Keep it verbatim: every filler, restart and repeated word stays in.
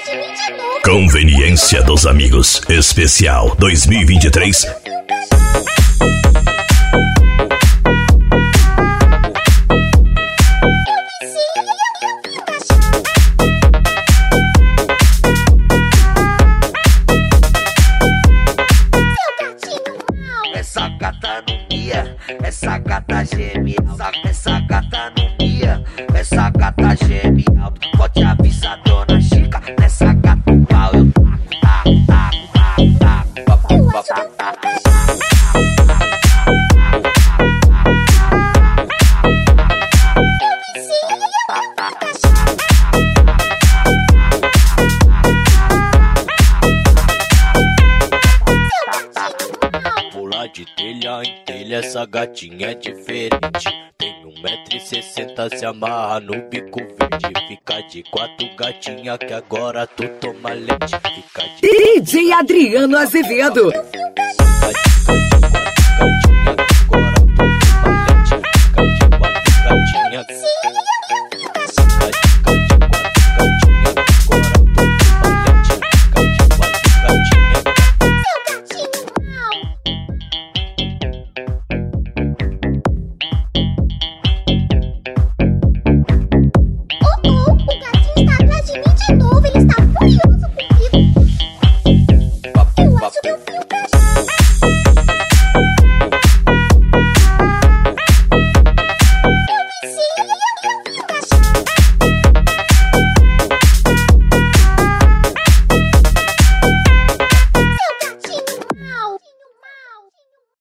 Conveniência dos Amigos Especial dois mil e vinte e três. Essa gata não mia, essa gata geme, essa, essa gata não mia, essa gata geme alto. Pode avisar dona Chica, nessa gata o pau eu taco, taco, taco, taco, taco, taco, taco, taco. Pular de telha em telha, essa gatinha é diferente. Tem um metro e sessenta, se amarra no bico verde. Fica de quatro gatinha que agora tu toma leite. Fica de D J Adriano Azevedo. Fica